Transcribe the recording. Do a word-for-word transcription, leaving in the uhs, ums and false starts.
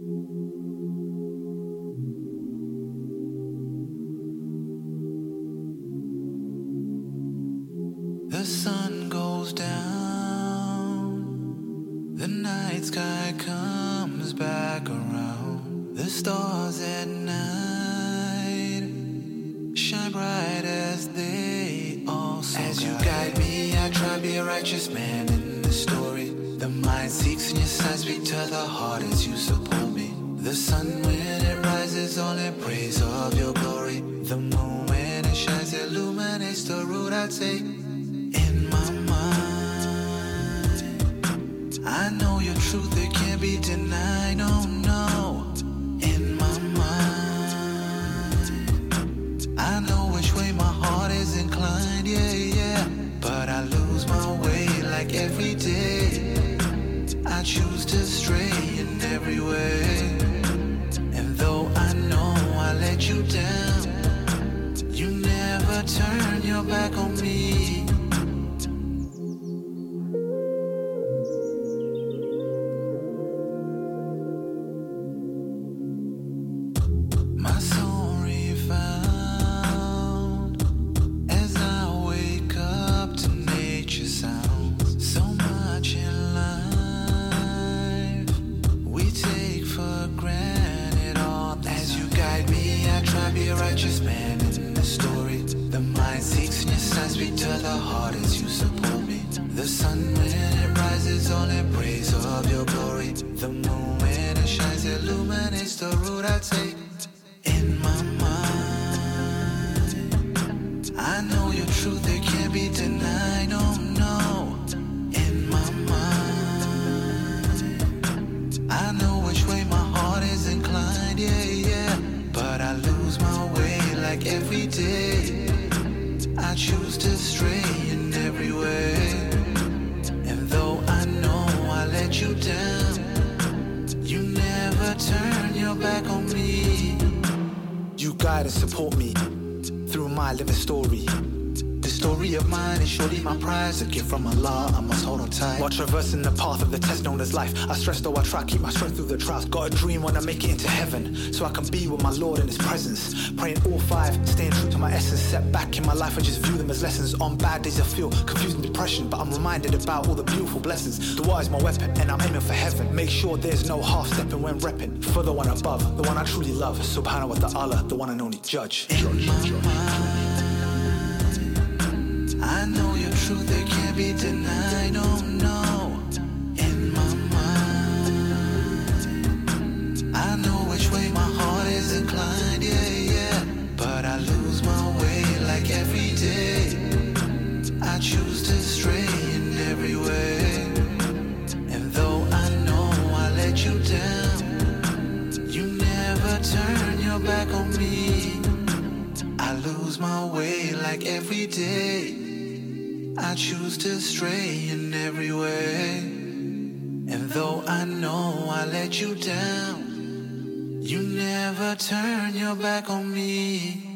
The sun goes down, the night sky comes back around. The stars at night shine bright as they also As guide. You guide me, I try to be a righteous man in the story. The mind seeks and your signs speak to the heart as you support me. The sun when it rises all in praise of your glory. The moon when it shines illuminates the road I'd take. I know your truth, it can't be denied, oh no. In my mind, I know which way my heart is inclined, yeah, yeah. But I lose my way like every day. I choose to stray in every way. And though I know I let you down, you never turn your back on me. A gift from Allah, I must hold on tight. While traversing the path of the test known as life, I stress though I try to keep my strength through the trials. Got a dream when I make it into heaven, so I can be with my Lord in His presence. Praying all five, staying true to my essence. Set back in my life, I just view them as lessons. On bad days I feel confused and depression, but I'm reminded about all the beautiful blessings. The water is my weapon, and I'm aiming for heaven. Make sure there's no half-stepping when repping for the one above, the one I truly love. Subhanahu wa ta'ala, the one and only judge. In my mind, I know your truth, it can't be denied, oh no. In my mind, I know which way my heart is inclined, yeah, yeah. But I lose my way like every day. I choose to stray in every way. And though I know I let you down, you never turn your back on me. I lose my way like every day. I choose to stray in every way. And though I know I let you down, you never turn your back on me.